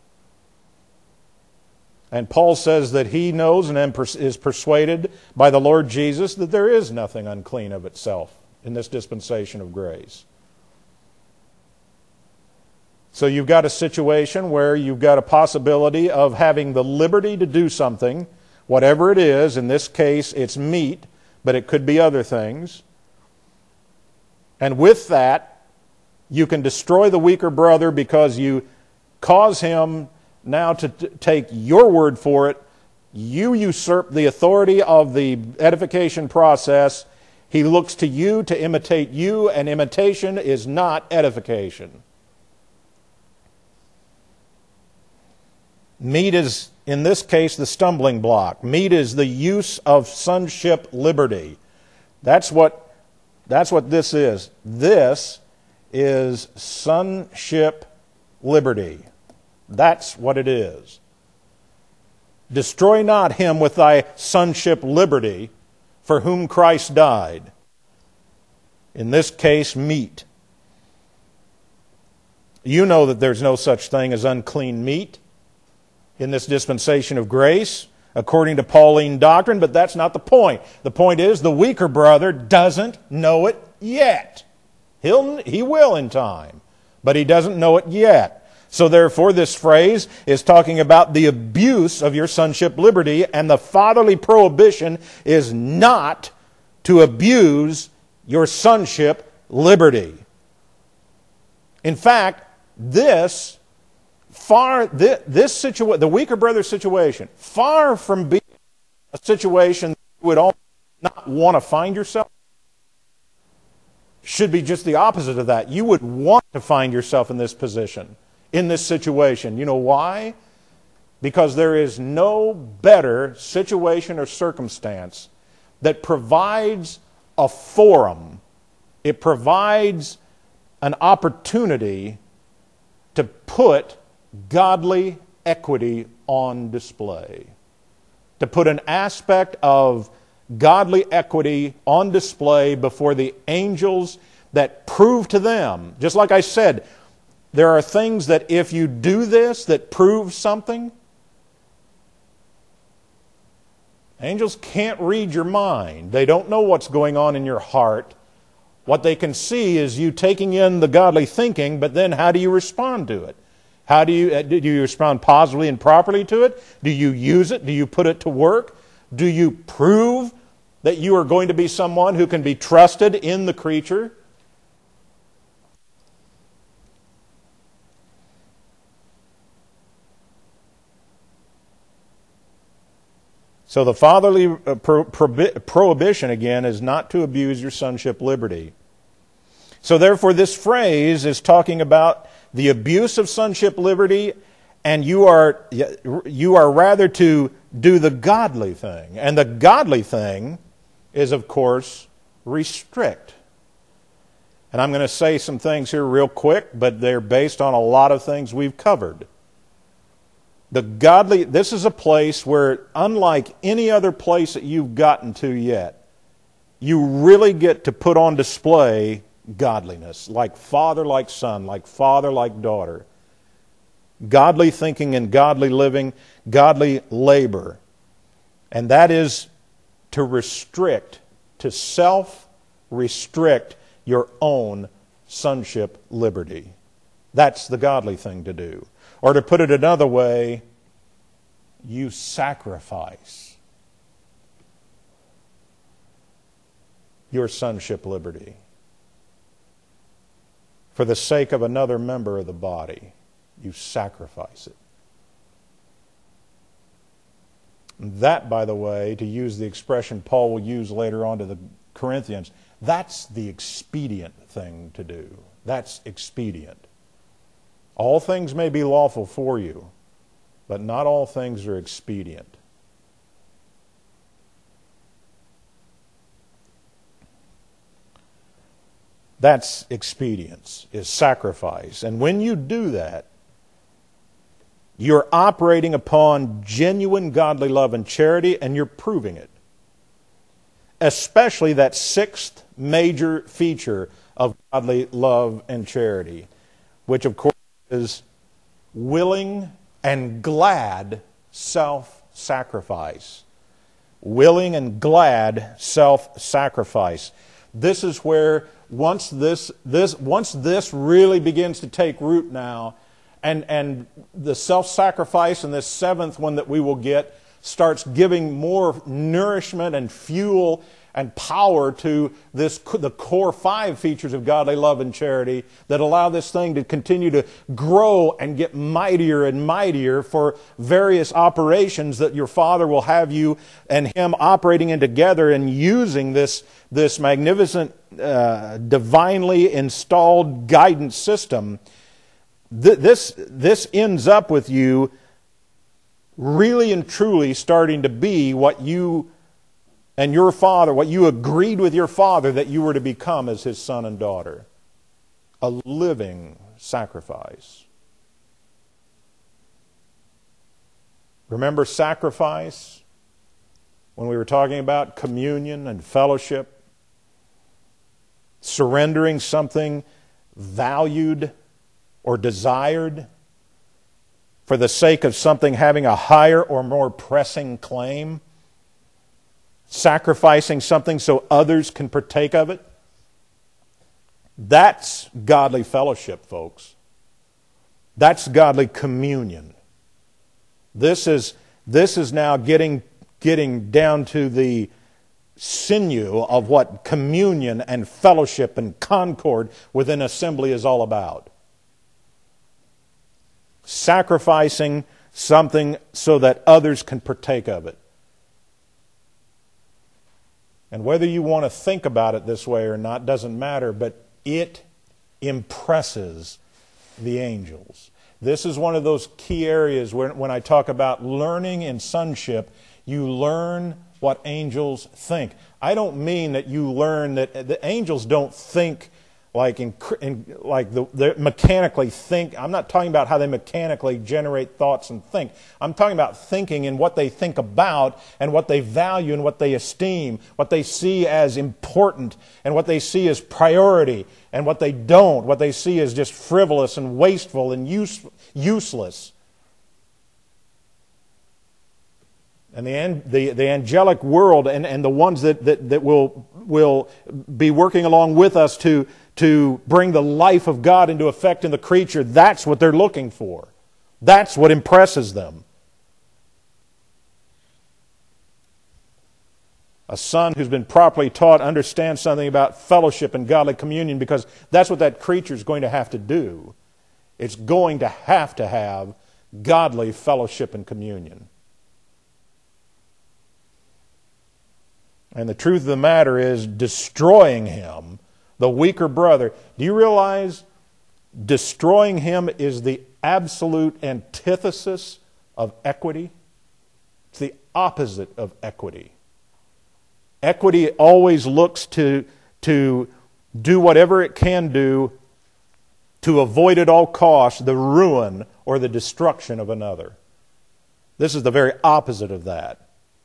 Speaker 1: And Paul says that he knows and is persuaded by the Lord Jesus that there is nothing unclean of itself in this dispensation of grace. So you've got a situation where you've got a possibility of having the liberty to do something, whatever it is. In this case, it's meat, but it could be other things. And with that, you can destroy the weaker brother because you cause him now to t- take your word for it. You usurp the authority of the edification process. He looks to you to imitate you, and imitation is not edification. Meat is, in this case, the stumbling block. Meat is the use of sonship liberty. That's what, that's what this is. This is sonship liberty. That's what it is. Destroy not him with thy sonship liberty, for whom Christ died. In this case, meat. You know that there's no such thing as unclean meat in this dispensation of grace, according to Pauline doctrine, but that's not the point. The point is the weaker brother doesn't know it yet. He'll, he will in time, but he doesn't know it yet. So therefore, this phrase is talking about the abuse of your sonship liberty, and the fatherly prohibition is not to abuse your sonship liberty. In fact, this far this, this situation, the weaker brother situation, far from being a situation that you would all not want to find yourself, should be just the opposite of that. You would want to find yourself in this position, in this situation. You know why? Because there is no better situation or circumstance that provides a forum, it provides an opportunity to put godly equity on display, to put an aspect of godly equity on display before the angels that prove to them, just like I said, there are things that if you do this that prove something, angels can't read your mind. They don't know what's going on in your heart. What they can see is you taking in the godly thinking, but then how do you respond to it? How do you, do you respond positively and properly to it? Do you use it? Do you put it to work? Do you prove that you are going to be someone who can be trusted in the creature? So the fatherly pro- probi- prohibition, again, is not to abuse your sonship liberty. So therefore, this phrase is talking about the abuse of sonship liberty, and you are, you are rather to do the godly thing. And the godly thing is, of course, restrict. And I'm going to say some things here real quick, but they're based on a lot of things we've covered. The godly, this is a place where, unlike any other place that you've gotten to yet, you really get to put on display godliness, like father, like son, like father, like daughter. Godly thinking and godly living, godly labor. And that is to restrict, to self-restrict your own sonship liberty. That's the godly thing to do. Or to put it another way, you sacrifice your sonship liberty for the sake of another member of the body. You sacrifice it. That, by the way, to use the expression Paul will use later on to the Corinthians, that's the expedient thing to do. That's expedient. All things may be lawful for you, but not all things are expedient. That's expedience, is sacrifice. And when you do that, you're operating upon genuine godly love and charity, and you're proving it. Especially that sixth major feature of godly love and charity, which of course is willing and glad self-sacrifice. Willing and glad self-sacrifice. This is where once this this once this really begins to take root now, and and the self-sacrifice and this seventh one that we will get starts giving more nourishment and fuel and power to this, the core five features of godly love and charity that allow this thing to continue to grow and get mightier and mightier for various operations that your Father will have you and Him operating in together and using this, this magnificent, uh, divinely installed guidance system. Th- this, this ends up with you really and truly starting to be what you and your Father, what you agreed with your Father that you were to become as His son and daughter. A living sacrifice. Remember sacrifice when we were talking about communion and fellowship? Surrendering something valued or desired for the sake of something having a higher or more pressing claim? Sacrificing something so others can partake of it? That's godly fellowship, folks. That's godly communion. This is, this is now getting, getting down to the sinew of what communion and fellowship and concord within assembly is all about. Sacrificing something so that others can partake of it. And whether you want to think about it this way or not doesn't matter, but it impresses the angels. This is one of those key areas where when I talk about learning in sonship, you learn what angels think. I don't mean that you learn that the angels don't think like in, in like the, they mechanically think. I'm not talking about how they mechanically generate thoughts and think. I'm talking about thinking in what they think about and what they value and what they esteem, what they see as important and what they see as priority and what they don't, what they see as just frivolous and wasteful and use, useless. And the, the, the angelic world and, and the ones that, that, that will, will be working along with us to, to bring the life of God into effect in the creature, that's what they're looking for. That's what impresses them. A son who's been properly taught understands something about fellowship and godly communion because that's what that creature is going to have to do. It's going to have to have godly fellowship and communion. And the truth of the matter is, destroying him, the weaker brother, do you realize destroying him is the absolute antithesis of equity? It's the opposite of equity. Equity always looks to, to do whatever it can do to avoid at all costs the ruin or the destruction of another. This is the very opposite of that.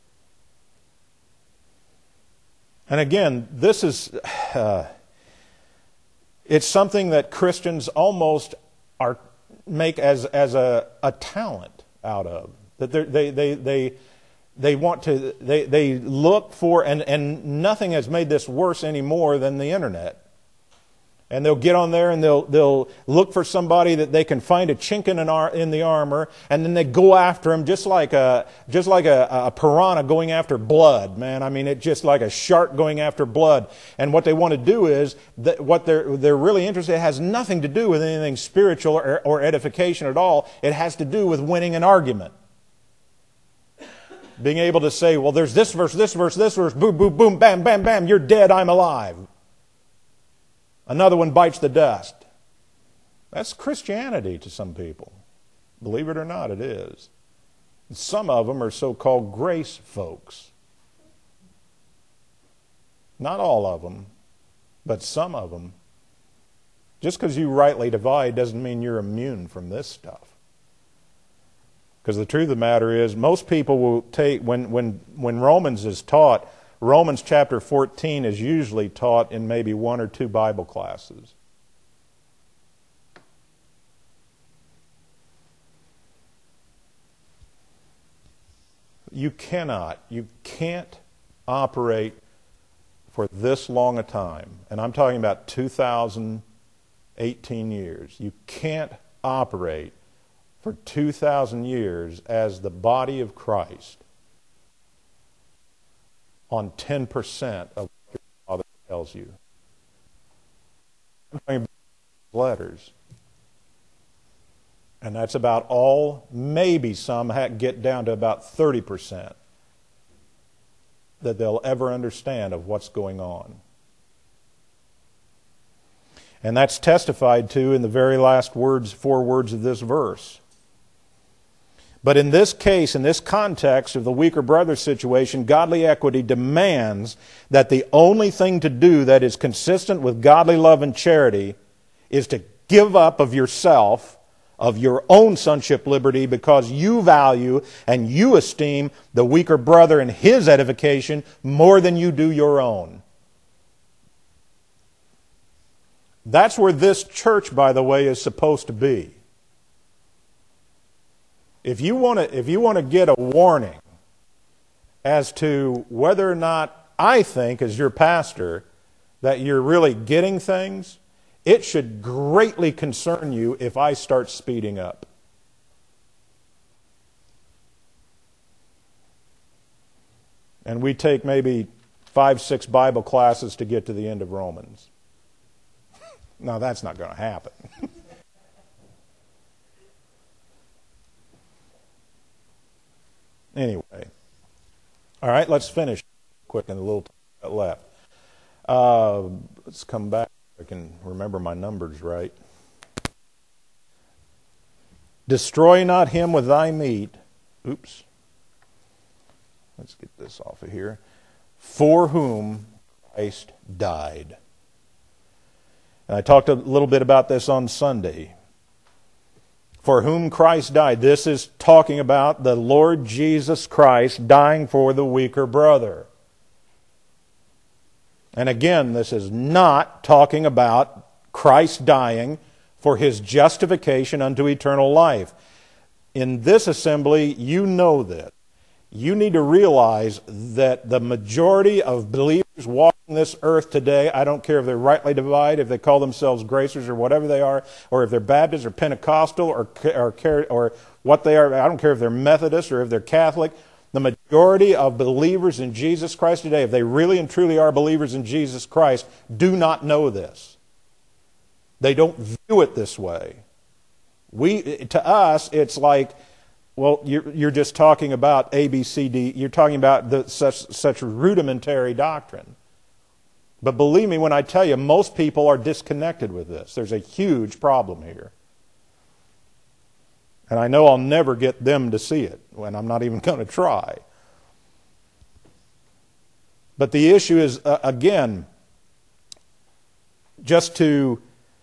Speaker 1: And again, this is, uh, it's something that Christians almost are make as, as a, a talent out of. That they, they, they, they want to, they, they look for, and, and nothing has made this worse anymore than the internet. And they'll get on there and they'll they'll look for somebody that they can find a chink in, an ar- in the armor, and then they go after them just like a just like a, a piranha going after blood, man. I mean, it's just like a shark going after blood. And what they want to do is that what they're they're really interested in has nothing to do with anything spiritual or, or edification at all. It has to do with winning an argument. Being able to say, well, there's this verse, this verse, this verse, boom, boom, boom, bam, bam, bam, you're dead, I'm alive. Another one bites the dust. That's Christianity to some people. Believe it or not, it is. Some of them are so-called grace folks. Not all of them, but some of them. Just because you rightly divide doesn't mean you're immune from this stuff. Because the truth of the matter is, most people will take, when, when, when Romans is taught, Romans chapter fourteen is usually taught in maybe one or two Bible classes. You cannot, you can't operate for this long a time, and I'm talking about two thousand eighteen years. You can't operate for two thousand years as the body of Christ on ten percent of what your Father tells you. I'm talking about letters. And that's about all, maybe some get down to about thirty percent that they'll ever understand of what's going on. And that's testified to in the very last words, four words of this verse. But in this case, in this context of the weaker brother situation, godly equity demands that the only thing to do that is consistent with godly love and charity is to give up of yourself of your own sonship liberty because you value and you esteem the weaker brother and his edification more than you do your own. That's where this church, by the way, is supposed to be. If you want to, if you want to get a warning as to whether or not I think, as your pastor, that you're really getting things, it should greatly concern you if I start speeding up. And we take maybe five, six Bible classes to get to the end of Romans. Now, that's not going to happen. Anyway. All right, let's finish quick in the little time left. Uh, let's come back. I can remember my numbers right. Destroy not him with thy meat. Oops. Let's get this off of here. For whom Christ died. And I talked a little bit about this on Sunday. For whom Christ died. This is talking about the Lord Jesus Christ dying for the weaker brother. And again, this is not talking about Christ dying for his justification unto eternal life. In this assembly, you know this. You need to realize that the majority of believers walking this earth today, I don't care if they're rightly divided, if they call themselves Gracers or whatever they are, or if they're Baptist or Pentecostal or, or, or what they are, I don't care if they're Methodist or if they're Catholic. The majority of believers in Jesus Christ today, if they really and truly are believers in Jesus Christ, do not know this. They don't view it this way. We, to us, it's like, well, you're, you're just talking about A, B, C, D. You're talking about the, such, such rudimentary doctrine. But believe me when I tell you, most people are disconnected with this. There's a huge problem here. And I know I'll never get them to see it, and I'm not even going to try. But the issue is, uh, again, just to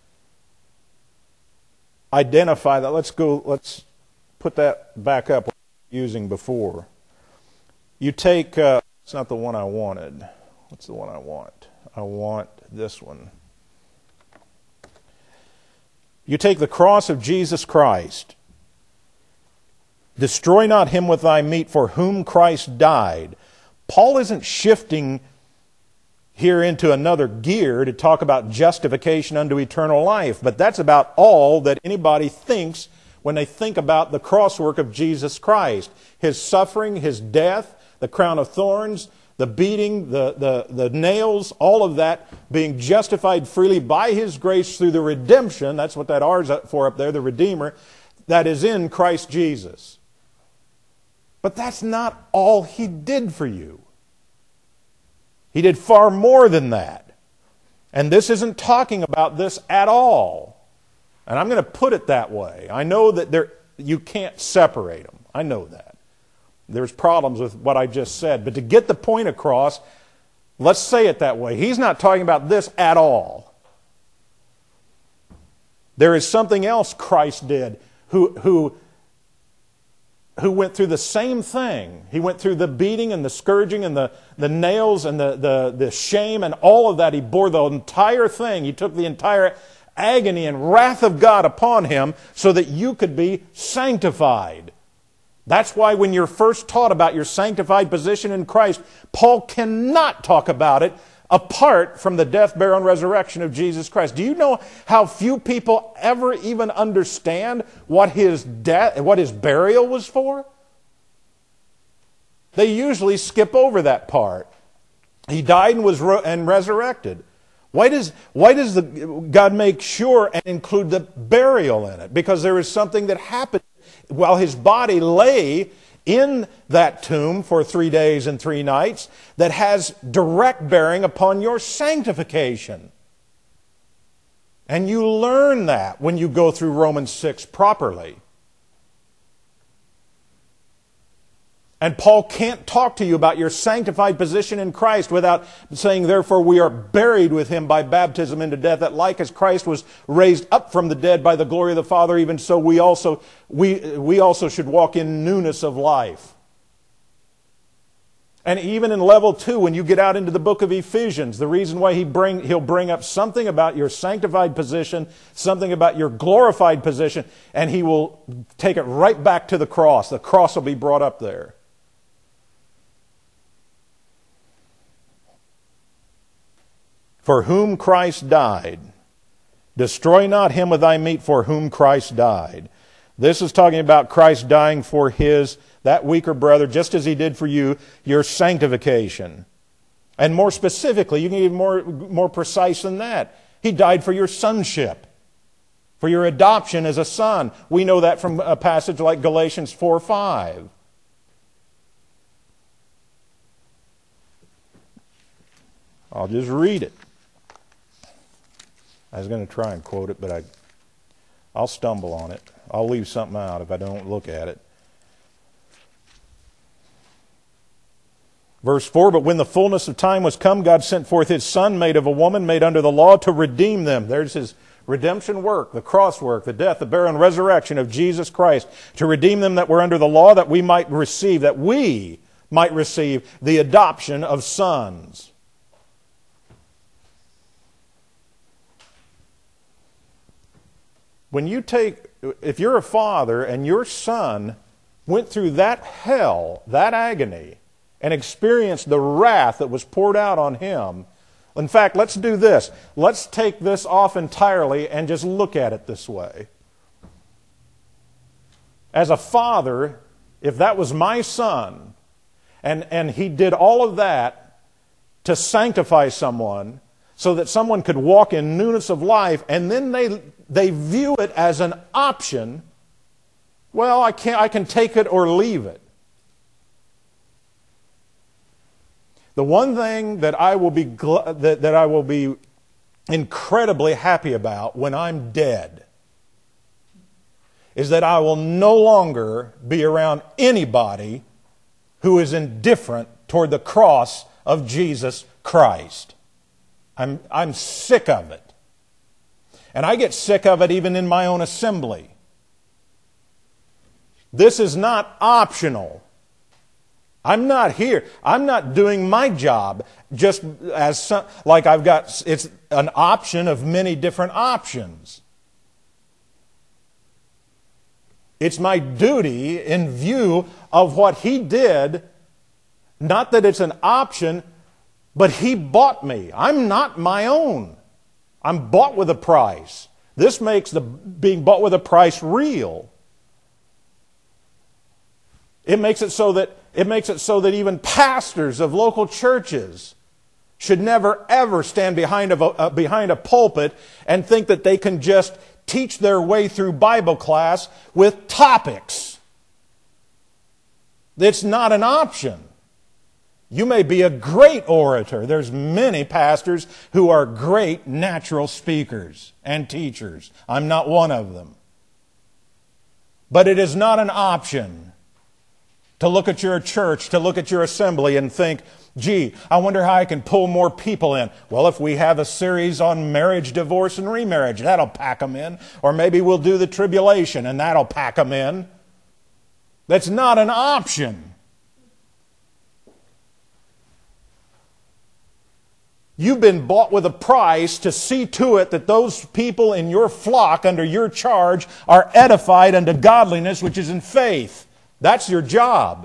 Speaker 1: identify that, let's go, let's put that back up what we were using before. You take, uh, it's not the one I wanted. What's the one I want? I want this one. You take the cross of Jesus Christ. Destroy not him with thy meat for whom Christ died. Paul isn't shifting here into another gear to talk about justification unto eternal life, but that's about all that anybody thinks when they think about the crosswork of Jesus Christ. His suffering, his death, the crown of thorns, the beating, the, the, the nails, all of that being justified freely by his grace through the redemption, that's what that R is for up there, the Redeemer, that is in Christ Jesus. But that's not all he did for you. He did far more than that. And this isn't talking about this at all. And I'm going to put it that way. I know that there, you can't separate them. I know that. There's problems with what I just said. But to get the point across, let's say it that way. He's not talking about this at all. There is something else Christ did who, who, who went through the same thing. He went through the beating and the scourging and the, the nails and the, the, the shame and all of that. He bore the entire thing. He took the entire agony and wrath of God upon him so that you could be sanctified. That's why when you're first taught about your sanctified position in Christ, Paul cannot talk about it apart from the death, burial, and resurrection of Jesus Christ. Do you know how few people ever even understand what his death, what his burial was for? They usually skip over that part. He died and was ro- and resurrected. Why does why does the, God make sure and include the burial in it? Because there is something that happened while his body lay in that tomb for three days and three nights that has direct bearing upon your sanctification. And you learn that when you go through Romans six properly. And Paul can't talk to you about your sanctified position in Christ without saying, therefore we are buried with him by baptism into death, that like as Christ was raised up from the dead by the glory of the Father, even so we also, we, we also should walk in newness of life. And even in level two, when you get out into the book of Ephesians, the reason why he bring, he'll bring up something about your sanctified position, something about your glorified position, and he will take it right back to the cross. The cross will be brought up there. For whom Christ died. Destroy not him with thy meat for whom Christ died. This is talking about Christ dying for his, that weaker brother, just as he did for you, your sanctification. And more specifically, you can get more, more precise than that. He died for your sonship, for your adoption as a son. We know that from a passage like Galatians four five. I'll just read it. I was going to try and quote it, but I, I'll stumble on it. I'll leave something out if I don't look at it. Verse four, but when the fullness of time was come, God sent forth his Son, made of a woman, made under the law, to redeem them. There's his redemption work, the cross work, the death, the burial, and resurrection of Jesus Christ, to redeem them that were under the law, that we might receive, that we might receive the adoption of sons. When you take, if you're a father and your son went through that hell, that agony, and experienced the wrath that was poured out on him, in fact, let's do this. Let's take this off entirely and just look at it this way. As a father, if that was my son, and, and he did all of that to sanctify someone, so that someone could walk in newness of life, and then they they view it as an option, well, I can't I can take it or leave it. The one thing that I will be gl- that, that I will be incredibly happy about when I'm dead is that I will no longer be around anybody who is indifferent toward the cross of Jesus Christ. I'm, I'm sick of it. And I get sick of it even in my own assembly. This is not optional. I'm not here. I'm not doing my job just as some, like I've got, it's an option of many different options. It's my duty in view of what he did, not that it's an option, but he bought me. I'm not my own. I'm bought with a price. This makes the being bought with a price real. It makes it so that it makes it so that even pastors of local churches should never ever stand behind a, uh, behind a pulpit and think that they can just teach their way through Bible class with topics. It's not an option. You may be a great orator. There's many pastors who are great natural speakers and teachers. I'm not one of them. But it is not an option to look at your church, to look at your assembly and think, gee, I wonder how I can pull more people in. Well, if we have a series on marriage, divorce, and remarriage, that'll pack them in. Or maybe we'll do the tribulation and that'll pack them in. That's not an option. You've been bought with a price to see to it that those people in your flock under your charge are edified unto godliness which is in faith. That's your job.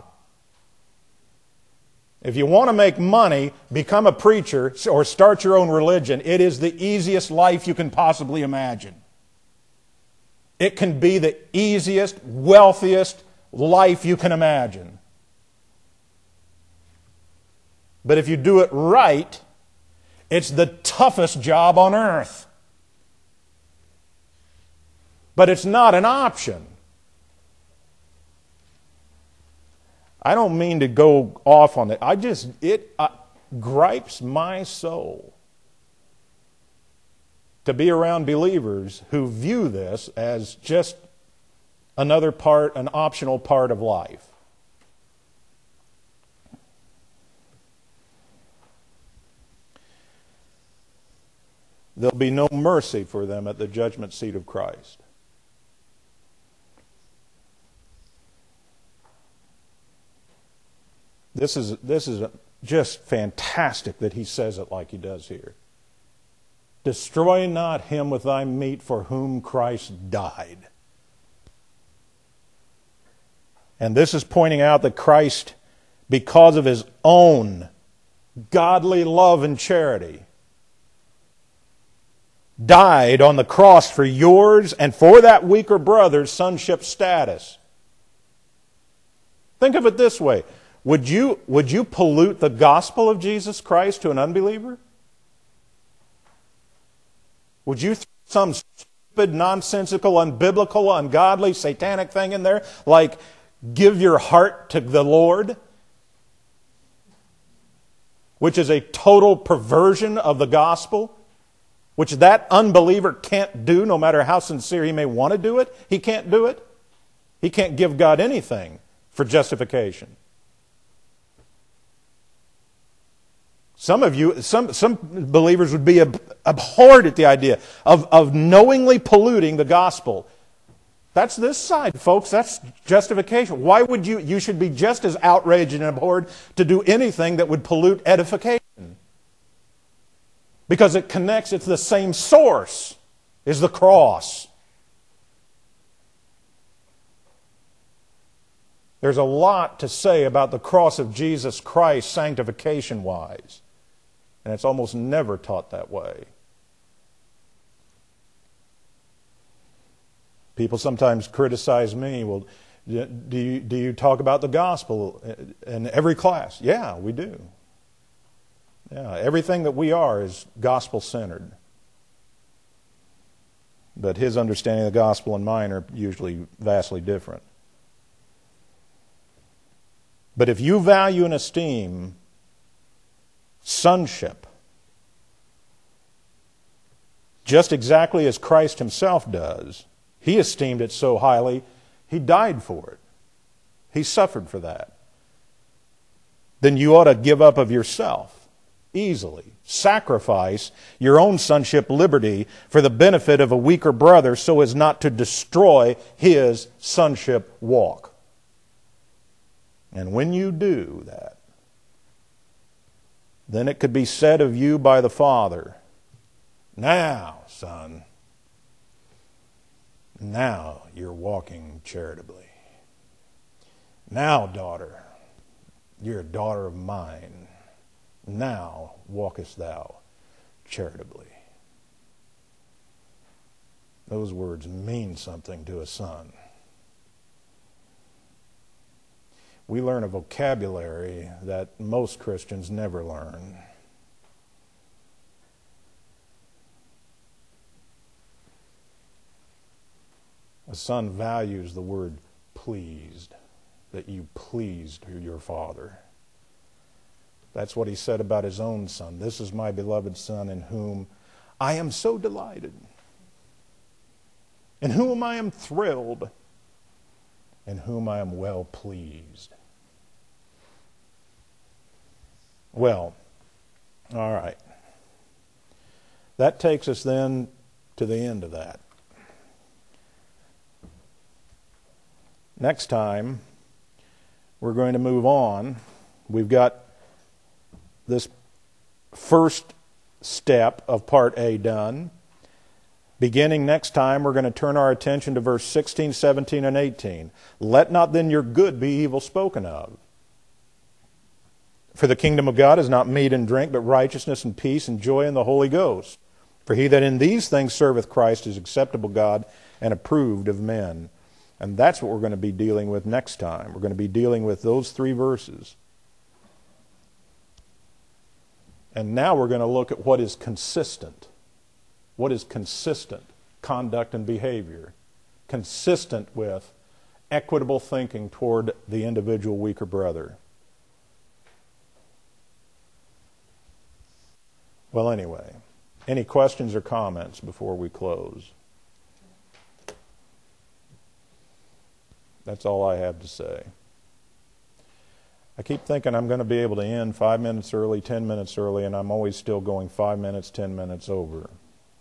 Speaker 1: If you want to make money, become a preacher or start your own religion. It is the easiest life you can possibly imagine. It can be the easiest, wealthiest life you can imagine. But if you do it right, it's the toughest job on earth. But it's not an option. I don't mean to go off on it. I just, it uh, gripes my soul to be around believers who view this as just another part, an optional part of life. there'll be no mercy for them at the judgment seat of Christ. This is, this is just fantastic that he says it like he does here. Destroy not him with thy meat for whom Christ died. And this is pointing out that Christ, because of his own godly love and charity, died on the cross for yours and for that weaker brother's sonship status. Think of it this way. Would you, would you pollute the gospel of Jesus Christ to an unbeliever? Would you throw some stupid, nonsensical, unbiblical, ungodly, satanic thing in there, like give your heart to the Lord, which is a total perversion of the gospel, which that unbeliever can't do no matter how sincere he may want to do it? He can't do it. He can't give God anything for justification. Some of you, some, some believers would be ab- abhorred at the idea of, of knowingly polluting the gospel. That's this side, folks. That's justification. Why would you, you should be just as outraged and abhorred to do anything that would pollute edification. Because it connects, it's the same source, is the cross. There's a lot to say about the cross of Jesus Christ sanctification-wise. And it's almost never taught that way. People sometimes criticize me, well, do you, do you talk about the gospel in every class? Yeah, we do. Yeah, everything that we are is gospel-centered. But his understanding of the gospel and mine are usually vastly different. But if you value and esteem sonship just exactly as Christ himself does, he esteemed it so highly, he died for it. He suffered for that. Then you ought to give up of yourself easily. Sacrifice your own sonship liberty for the benefit of a weaker brother so as not to destroy his sonship walk. And when you do that, then it could be said of you by the Father, now, son, now you're walking charitably. Now, daughter, you're a daughter of mine. Now walkest thou charitably. Those words mean something to a son. We learn a vocabulary that most Christians never learn. A son values the word pleased, that you pleased your father. That's what he said about his own son. This is my beloved son in whom I am so delighted, in whom I am thrilled, in whom I am well pleased. Well, all right. That takes us then to the end of that. Next time, we're going to move on. We've got this first step of Part A done. Beginning next time, we're going to turn our attention to verse sixteen, seventeen, and eighteen. Let not then your good be evil spoken of. For the kingdom of God is not meat and drink, but righteousness and peace and joy in the Holy Ghost. For he that in these things serveth Christ is acceptable God and approved of men. And that's what we're going to be dealing with next time. We're going to be dealing with those three verses. And now we're going to look at what is consistent. What is consistent conduct and behavior? Consistent with equitable thinking toward the individual weaker brother. Well, anyway, any questions or comments before we close? That's all I have to say. I keep thinking I'm going to be able to end five minutes early, ten minutes early, and I'm always still going five minutes, ten minutes over.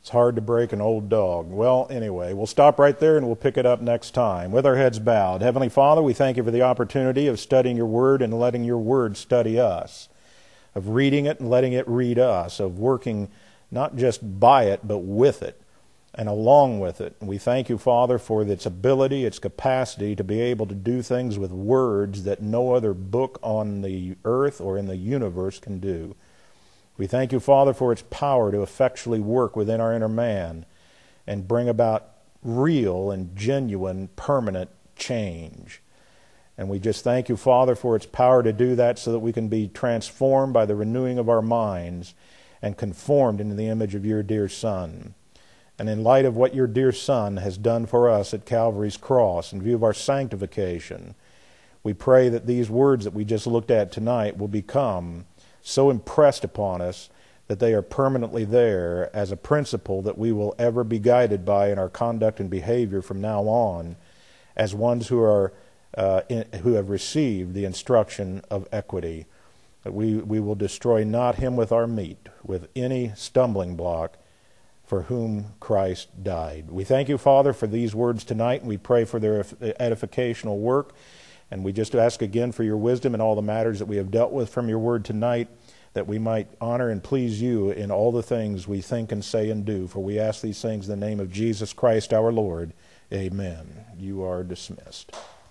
Speaker 1: It's hard to break an old dog. Well, anyway, we'll stop right there and we'll pick it up next time. With our heads bowed. Heavenly Father, we thank you for the opportunity of studying your word and letting your word study us, of reading it and letting it read us, of working not just by it but with it and along with it. And we thank you, Father, for its ability, its capacity to be able to do things with words that no other book on the earth or in the universe can do. We thank you, Father, for its power to effectually work within our inner man and bring about real and genuine permanent change. And we just thank you, Father, for its power to do that so that we can be transformed by the renewing of our minds and conformed into the image of your dear Son. And in light of what your dear Son has done for us at Calvary's cross, in view of our sanctification, we pray that these words that we just looked at tonight will become so impressed upon us that they are permanently there as a principle that we will ever be guided by in our conduct and behavior from now on as ones who are uh, in, who have received the instruction of equity. That we, we will destroy not him with our meat, with any stumbling block, for whom Christ died. We thank you, Father, for these words tonight, and we pray for their edificational work. And we just ask again for your wisdom in all the matters that we have dealt with from your word tonight, that we might honor and please you in all the things we think and say and do. For we ask these things in the name of Jesus Christ our Lord. Amen. You are dismissed.